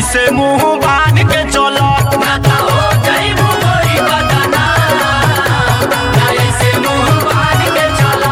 ऐसे मुंह बांध के चलो ना तो हो जाइबू गोरी बदनाम। ना ऐसे मुंह बांध के चला।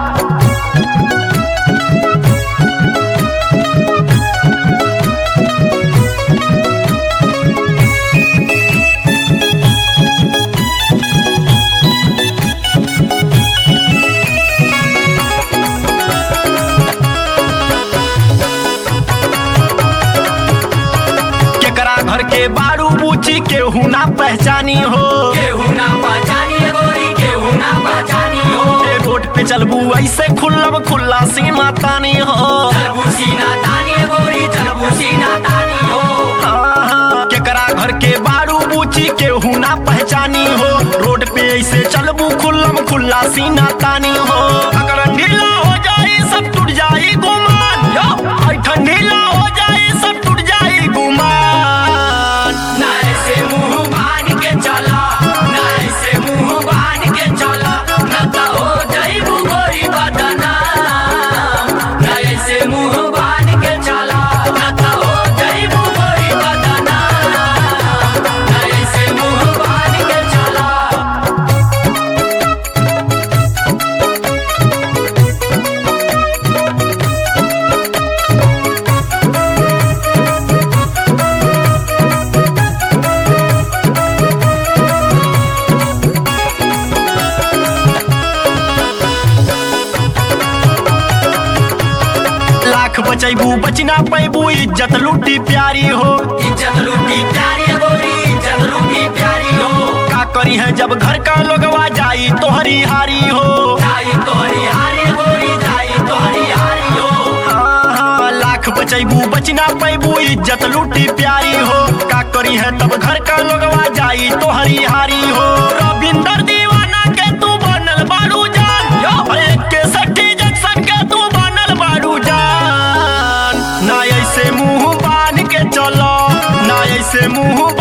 केकरा घर के बारू बूची केहू ना पहचानी हो। केहू ना पहचानी गोरी, केहू ना पहचानी हो। ए रोड पे चलबू ऐसे खुल्लब खुल्ला सीमा तानी हो। चलबू सीना तानी गोरी, चलबू सीना तानी हो। केकरा घर के बारू बूची केहू ना पहचानी हो। रोड पे ऐसे चलबू खुल्लम खुल्ला सीना तानी हो। अगर ढीला हो जाए सब टूट जाए गुमान यो ऐठन ढीला हो जाए सब टूट जाए गुमान। ना ऐसे मुंह बांध के चला। ना ऐसे मुंह बांध के चला। ना तो हो जाइबू गोरी बदनाम। ना ऐसे मुंह बांध के चला। ना तो हो जाइबू गोरी बदनाम। ना ऐसे मुंह बांध के चला। लाख बचैबू बचना पैबू इज्जत लुटी प्यारी हो। इज्जत लूटी प्यारी गोरी, इज्जत लूटी प्यारी हो। का करी है जब घर का लोगवा जाई तोहरी हारी हो। जाई तोहरी हारी गोरी, जाई तोहरी हारी हो। लाख बचैबू बचना पैबू इज्जत लुटी प्यारी हो। का करी है तब घर का लोगवा जाई तोहरी हारी हो। रविंदर दीवाना के तू बनल बारू जान यो एक के सट्टी जंक्शन के तू बनल बारू जान। ना ऐसे मुंह बांध के चलो, ना ऐसे मुंह